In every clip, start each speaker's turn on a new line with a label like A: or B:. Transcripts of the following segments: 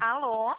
A: Alô?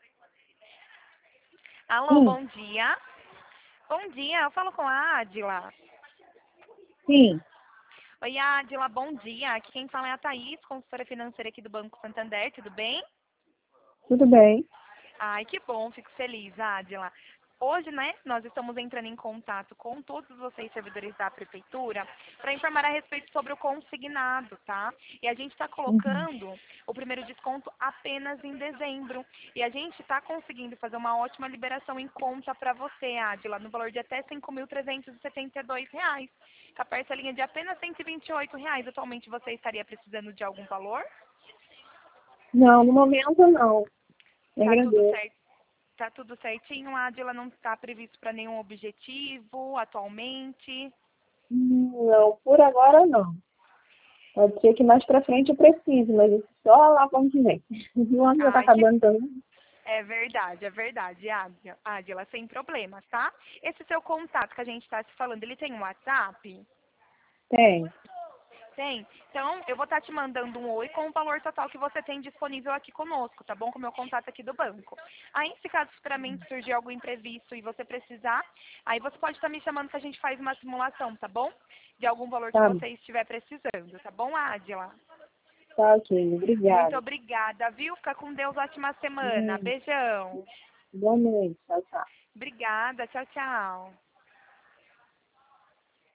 A: Alô,
B: Sim,
A: bom dia. Bom dia, eu falo com a Adila.
B: sim,
A: Oi, Adila, bom dia. Aqui quem fala é a Thaís, consultora financeira aqui do Banco Santander, tudo bem?
B: tudo bem.
A: Ai, que bom, fico feliz, Adila. Hoje, né, nós estamos entrando em contato com todos vocês, servidores da Prefeitura, para informar a respeito sobre o consignado, tá? E a gente está
B: Uhum.
A: colocando o primeiro desconto apenas em dezembro. E a gente está conseguindo fazer uma ótima liberação em conta para você, Adila, no valor de até R$ 5.372, com a parcelinha de apenas R$ 128. Atualmente você estaria precisando de algum valor?
B: Não, no momento não. Eu
A: Tá tudo
B: agradeço.
A: certo? Tá tudo certinho, a Adila não está previsto para nenhum objetivo atualmente.
B: Não, por agora não. Pode ser que mais pra frente eu precise, mas isso só lá para ano que vem. O ano já tá
A: Ai, que
B: acabando também.
A: é verdade, Adila, sem problemas, tá? Esse seu contato que a gente está se falando, ele tem um WhatsApp?
B: Tem.
A: Tem? Então, eu vou estar te mandando um oi com o valor total que você tem disponível aqui conosco, tá bom? Com o meu contato aqui do banco. Aí, se caso futuramente surgir algum imprevisto e você precisar, aí você pode estar me chamando que a gente faz uma simulação, tá bom? De algum valor que
B: Tá,
A: você estiver precisando, tá bom, Adila?
B: tá ok.
A: Muito
B: Obrigada.
A: obrigada, viu? Fica com Deus, ótima semana.
B: Hum,
A: Beijão.
B: Boa noite. Tchau, tchau.
A: Obrigada, tchau, tchau.